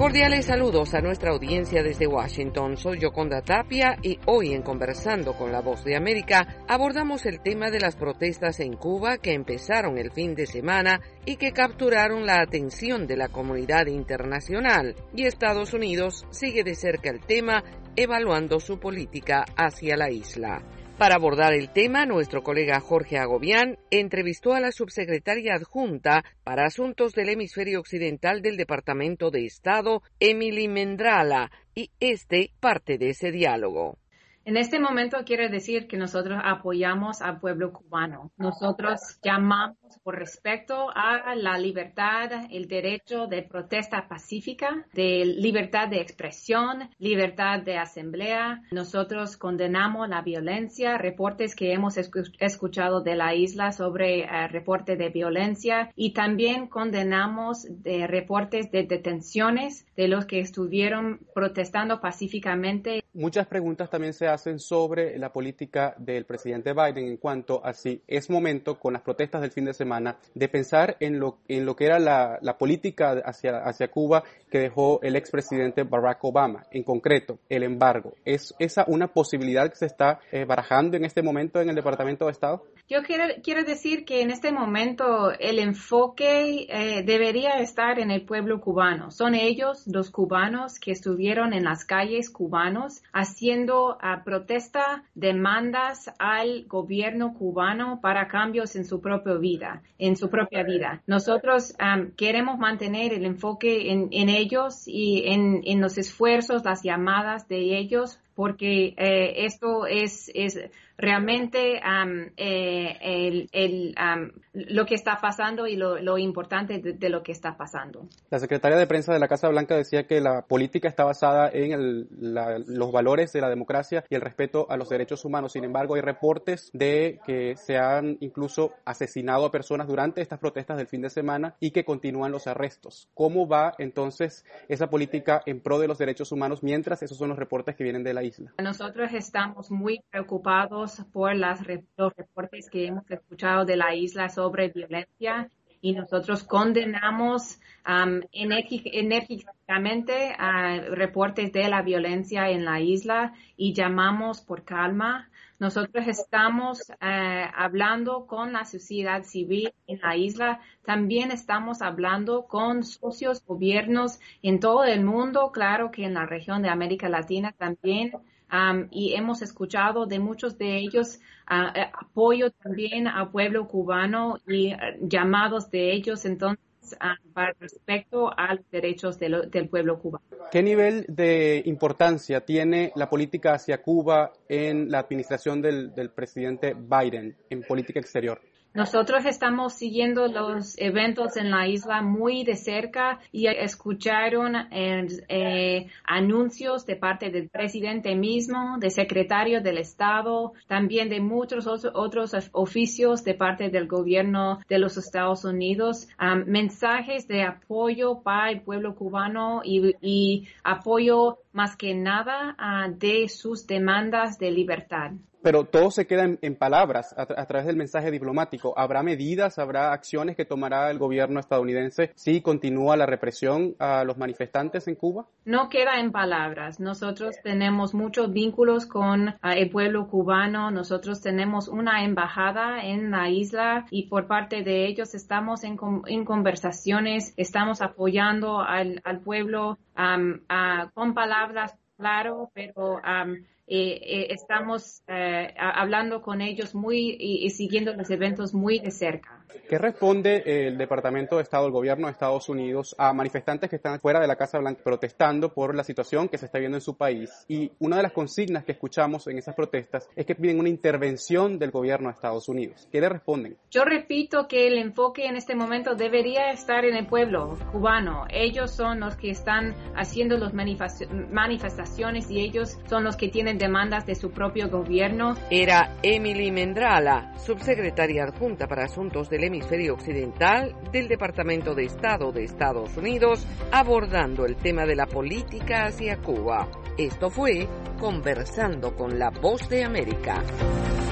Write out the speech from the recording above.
Cordiales saludos a nuestra audiencia desde Washington. Soy Yoconda Tapia y hoy en Conversando con la Voz de América abordamos el tema de las protestas en Cuba que empezaron el fin de semana y que capturaron la atención de la comunidad internacional. Y Estados Unidos sigue de cerca el tema, evaluando su política hacia la isla. Para abordar el tema, nuestro colega Jorge Agobián entrevistó a la subsecretaria adjunta para Asuntos del Hemisferio Occidental del Departamento de Estado, Emily Mendrala, y parte de ese diálogo. En este momento quiero decir que nosotros apoyamos al pueblo cubano. Nosotros llamamos por respeto a la libertad, el derecho de protesta pacífica, de libertad de expresión, libertad de asamblea. Nosotros condenamos la violencia, reportes que hemos escuchado de la isla sobre reportes de violencia, y también condenamos reportes de detenciones de los que estuvieron protestando pacíficamente. Muchas preguntas también se hacen sobre la política del presidente Biden en cuanto a si es momento, con las protestas del fin de semana, de pensar en lo que era la política hacia Cuba que dejó el expresidente Barack Obama. En concreto, el embargo. ¿Es esa una posibilidad que se está barajando en este momento en el Departamento de Estado? Yo quiero decir que en este momento el enfoque debería estar en el pueblo cubano. Son ellos, los cubanos, que estuvieron en las calles cubanos haciendo protesta, demandas al gobierno cubano para cambios en su propia vida. Nosotros queremos mantener el enfoque en ellos y en los esfuerzos, las llamadas de ellos, porque esto es realmente lo que está pasando y lo importante de lo que está pasando. La secretaria de prensa de la Casa Blanca decía que la política está basada en los valores de la democracia y el respeto a los derechos humanos. Sin embargo, hay reportes de que se han incluso asesinado a personas durante estas protestas del fin de semana y que continúan los arrestos. ¿Cómo va entonces esa política en pro de los derechos humanos mientras esos son los reportes que vienen de la isla? Nosotros estamos muy preocupados por los reportes que hemos escuchado de la isla sobre violencia, y nosotros condenamos enérgicamente reportes de la violencia en la isla y llamamos por calma. Nosotros estamos hablando con la sociedad civil en la isla, también estamos hablando con socios, gobiernos en todo el mundo, claro que en la región de América Latina también. Y hemos escuchado de muchos de ellos apoyo también al pueblo cubano y llamados de ellos entonces para respecto a los derechos del pueblo cubano. ¿Qué nivel de importancia tiene la política hacia Cuba en la administración del presidente Biden en política exterior? Nosotros estamos siguiendo los eventos en la isla muy de cerca y escucharon anuncios de parte del presidente mismo, del secretario del Estado, también de muchos otros oficios de parte del gobierno de los Estados Unidos, mensajes de apoyo para el pueblo cubano y apoyo más que nada de sus demandas de libertad. Pero todo se queda en palabras a través del mensaje diplomático. ¿Habrá medidas, habrá acciones que tomará el gobierno estadounidense si continúa la represión a los manifestantes en Cuba? No queda en palabras. Nosotros tenemos muchos vínculos con el pueblo cubano. Nosotros tenemos una embajada en la isla y por parte de ellos estamos en conversaciones, estamos apoyando al pueblo con palabras, claro, pero estamos hablando con ellos y siguiendo los eventos muy de cerca. ¿Qué responde el Departamento de Estado, el gobierno de Estados Unidos, a manifestantes que están fuera de la Casa Blanca protestando por la situación que se está viendo en su país? Y una de las consignas que escuchamos en esas protestas es que piden una intervención del gobierno de Estados Unidos. ¿Qué le responden? Yo repito que el enfoque en este momento debería estar en el pueblo cubano. Ellos son los que están haciendo las manifestaciones y ellos son los que tienen demandas de su propio gobierno. Era Emily Mendrala, subsecretaria adjunta para Asuntos del Hemisferio Occidental del Departamento de Estado de Estados Unidos, abordando el tema de la política hacia Cuba. Esto fue Conversando con la Voz de América.